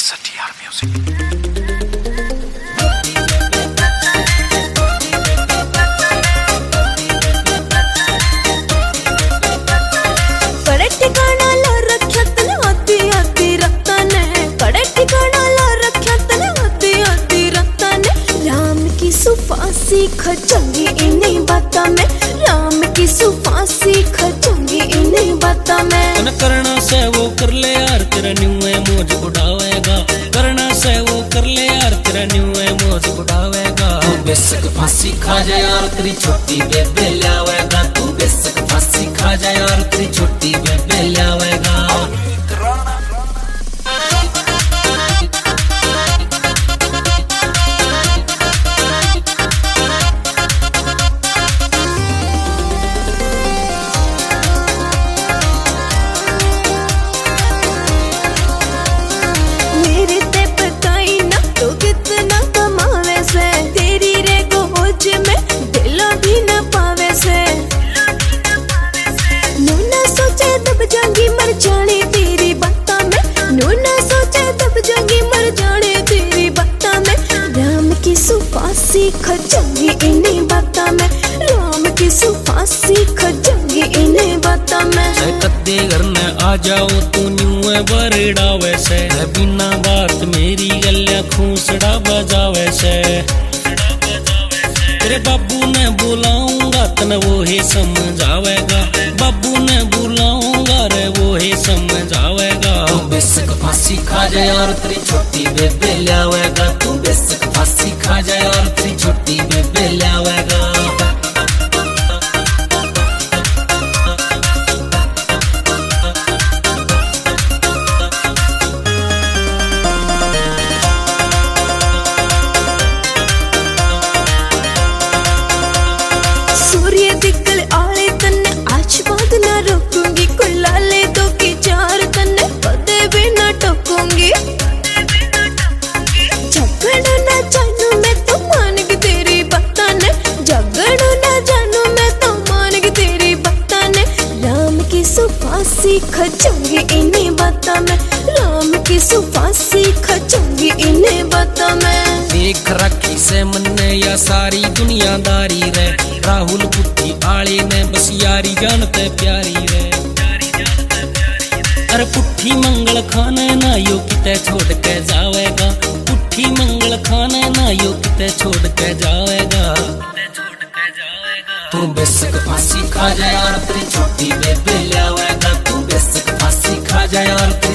STR Music। खचूंगी इन्हीं बातों में, राम की सुफासी खचूंगी इन्हीं बातों में। न करना से वो कर ले यार, तेरा न्यू है मौज उड़ावेगा। करना से वो कर ले यार, तेरा न्यू है मौज उड़ावेगा। तू बेशक फांसी खा जा यार, तेरी छोटी बेबे लावेगा। तू बेशक फांसी खा जा यार, तेरी छोटी बेबे लावेगा। सुफासी खचूंगी इन्हीं बातों में, राम की सुफासी खचूंगी इन्हीं बातों में। कद्दे घर में आ जाओ तू न्यू है बरड़ा वैसे, बिना बात मेरी गलियां खूसड़ा बजावे से। तेरे बाबू ने बुलाऊंगा तन वो ही समझावेगा। बाबू ने बुलाऊंगा रे वो ही समझावेगा। तू बेशक फांसी खा जा यार, तेरी छोटी बेबे लावेगा। तू बेशक फांसी खा जा यार, तेरी छोटी बेबे लावेगा। सूर्य दिक्कल आले तन्ने आज बाद ना रोकूंगी। कुल्ला ले दो की चार तन्ने पदे भी ना टोकूंगी। झगड़ो ना जानू मैं तो मानगी तेरी बातां ने, झगड़ो ना जानू मैं तो मानगी तेरी बातां ने। राम की सुफासी खचूंगी इन्हीं बातों में, राम की सुफासी खचूंगी इन्हीं बातों में। देख रखी से मन्ने या सारी दुनियादारी रे, राहुल पुट्ठी आले ने बस यारी जानते प्यारी रे। अरे पुट्ठी मंगल खाने ना यो किते छोड़ के जावेगा। पुट्ठी मंगल खाने ना यो किते छोड़ के जावेगा। तू बेशक फांसी खा जा यार, तेरी छोटी बेबे लावेगा। तू बेशक फांसी खा जा यार।